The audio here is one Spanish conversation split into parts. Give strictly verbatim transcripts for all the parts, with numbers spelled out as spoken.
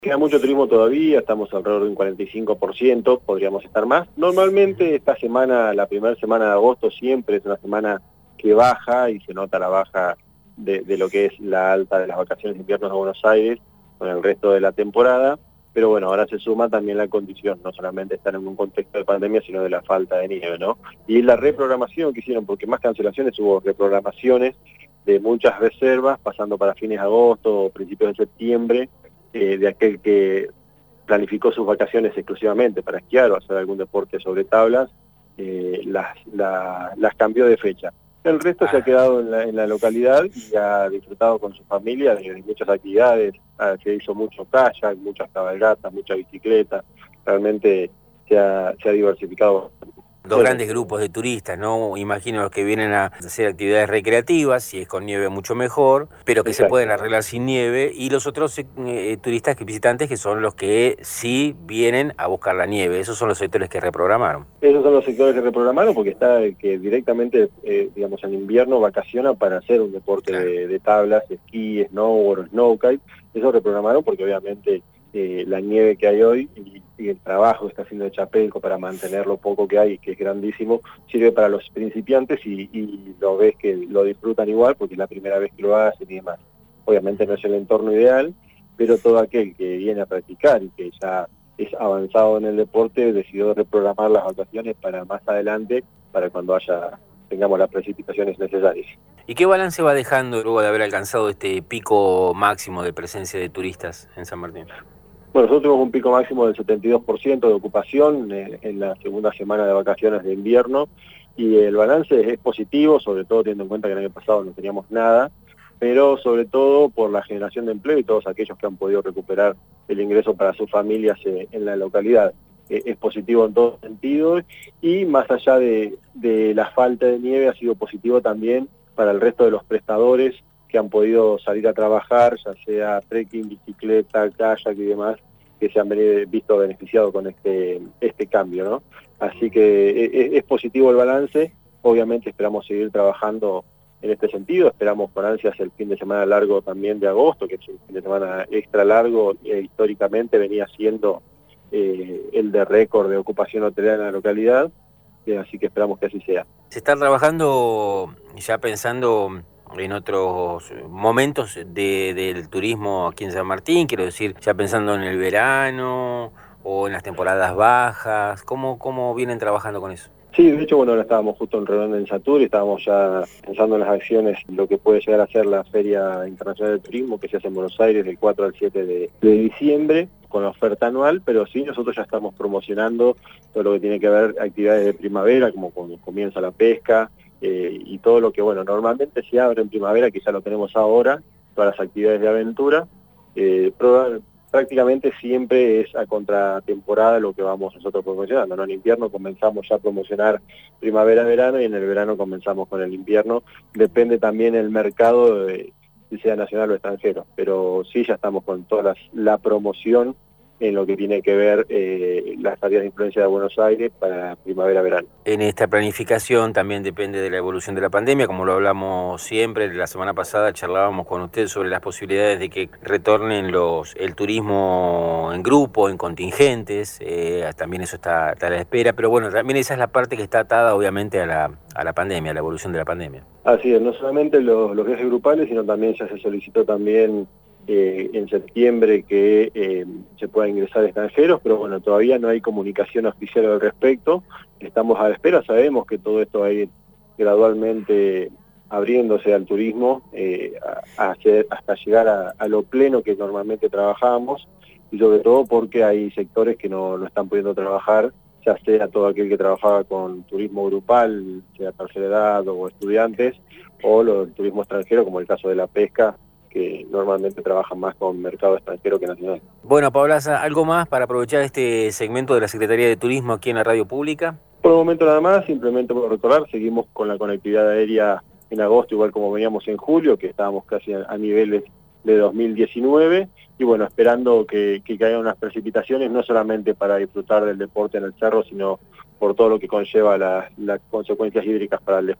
Queda mucho turismo todavía, estamos alrededor de un cuarenta y cinco por ciento, podríamos estar más. Normalmente esta semana, la primera semana de agosto, siempre es una semana que baja y se nota la baja de, de lo que es la alta de las vacaciones de invierno de Buenos Aires con el resto de la temporada. Pero bueno, ahora se suma también la condición, no solamente estar en un contexto de pandemia, sino de la falta de nieve, ¿no? Y la reprogramación que hicieron, porque más cancelaciones hubo reprogramaciones de muchas reservas, pasando para fines de agosto o principios de septiembre, eh, de aquel que planificó sus vacaciones exclusivamente para esquiar o hacer algún deporte sobre tablas, eh, las, la, las cambió de fecha. El resto se ha quedado en la, en la localidad y ha disfrutado con su familia de, de muchas actividades. Ah, se hizo mucho kayak, muchas cabalgatas, mucha bicicleta. Realmente se ha, se ha diversificado. Dos grandes grupos de turistas, ¿no? Imagino los que vienen a hacer actividades recreativas, si es con nieve mucho mejor, pero que Exacto. se pueden arreglar sin nieve, y los otros eh, turistas que visitantes que son los que sí vienen a buscar la nieve. Esos son los sectores que reprogramaron. Esos son los sectores que reprogramaron porque está que directamente, eh, digamos, en invierno vacaciona para hacer un deporte claro. de, de tablas, esquí, snowboard, snowkite. Eso reprogramaron porque obviamente eh, la nieve que hay hoy y, y el trabajo que está haciendo de Chapelco para mantener lo poco que hay, que es grandísimo, sirve para los principiantes y, y lo ves que lo disfrutan igual porque es la primera vez que lo hacen y demás. Obviamente no es el entorno ideal, pero todo aquel que viene a practicar y que ya es avanzado en el deporte decidió reprogramar las vacaciones para más adelante, para cuando haya tengamos las precipitaciones necesarias. ¿Y qué balance va dejando luego de haber alcanzado este pico máximo de presencia de turistas en San Martín? Bueno, nosotros tuvimos un pico máximo del setenta y dos por ciento de ocupación en, en la segunda semana de vacaciones de invierno y el balance es positivo, sobre todo teniendo en cuenta que el año pasado no teníamos nada, pero sobre todo por la generación de empleo y todos aquellos que han podido recuperar el ingreso para sus familias eh, en la localidad. Eh, es positivo en todos sentidos y más allá de, de la falta de nieve ha sido positivo también para el resto de los prestadores que han podido salir a trabajar, ya sea trekking, bicicleta, kayak y demás, que se han visto beneficiados con este, este cambio, ¿no? Así que es, es positivo el balance, obviamente esperamos seguir trabajando en este sentido, esperamos con ansias el fin de semana largo también de agosto, que es un fin de semana extra largo, e históricamente venía siendo eh, el de récord de ocupación hotelera en la localidad, eh, así que esperamos que así sea. Se está trabajando ya pensando en otros momentos de, del turismo aquí en San Martín, quiero decir, ya pensando en el verano o en las temporadas bajas, ¿cómo, cómo vienen trabajando con eso? Sí, de hecho, bueno, ahora estábamos justo en reunión en Satur y estábamos ya pensando en las acciones, lo que puede llegar a ser la Feria Internacional de Turismo que se hace en Buenos Aires del cuatro al siete de, de diciembre, con la oferta anual, pero sí nosotros ya estamos promocionando todo lo que tiene que ver actividades de primavera, como cuando comienza la pesca, eh, y todo lo que, bueno, normalmente se abre en primavera, que ya lo tenemos ahora, todas las actividades de aventura, eh, probar, prácticamente siempre es a contratemporada lo que vamos nosotros promocionando, ¿no? En invierno comenzamos ya a promocionar primavera-verano y en el verano comenzamos con el invierno. Depende también el mercado, de, si sea nacional o extranjero, pero sí ya estamos con toda las, la promoción en lo que tiene que ver eh, las áreas de influencia de Buenos Aires para primavera-verano. En esta planificación también depende de la evolución de la pandemia, como lo hablamos siempre. La semana pasada charlábamos con usted sobre las posibilidades de que retornen los el turismo en grupo, en contingentes, eh, también eso está, está a la espera, pero bueno, también esa es la parte que está atada obviamente a la, a la pandemia, a la evolución de la pandemia. Así es, no solamente los, los viajes grupales, sino también ya se solicitó también Eh, en septiembre que eh, se pueda ingresar extranjeros, pero bueno, todavía no hay comunicación oficial al respecto, estamos a la espera, sabemos que todo esto va a ir gradualmente abriéndose al turismo eh, a, a hacer, hasta llegar a, a lo pleno que normalmente trabajamos, y sobre todo porque hay sectores que no, no están pudiendo trabajar, ya sea todo aquel que trabajaba con turismo grupal, sea tercera edad o estudiantes, o lo, el turismo extranjero, como el caso de la pesca, que normalmente trabajan más con mercado extranjero que nacional. Bueno, Paulaza, ¿algo más para aprovechar este segmento de la Secretaría de Turismo aquí en la radio pública? Por el momento nada más, simplemente por recordar, seguimos con la conectividad aérea en agosto, igual como veníamos en julio, que estábamos casi a, a niveles de dos mil diecinueve, y bueno, esperando que, que caigan unas precipitaciones, no solamente para disfrutar del deporte en el cerro, sino por todo lo que conlleva las, las consecuencias hídricas para el después.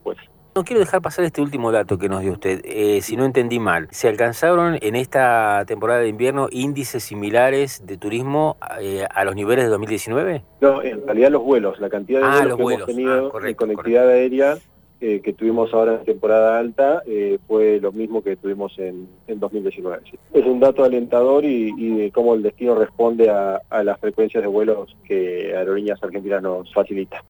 No quiero dejar pasar este último dato que nos dio usted. Eh, si no entendí mal, ¿se alcanzaron en esta temporada de invierno índices similares de turismo eh, a los niveles de dos mil diecinueve? No, en realidad los vuelos, la cantidad de Ah, vuelos los que vuelos. hemos tenido Ah, de correcto, conectividad correcto. aérea eh, que tuvimos ahora en temporada alta eh, fue lo mismo que tuvimos en, en dos mil diecinueve. Sí. Es un dato alentador y, y de cómo el destino responde a, a las frecuencias de vuelos que Aerolíneas Argentinas nos facilita.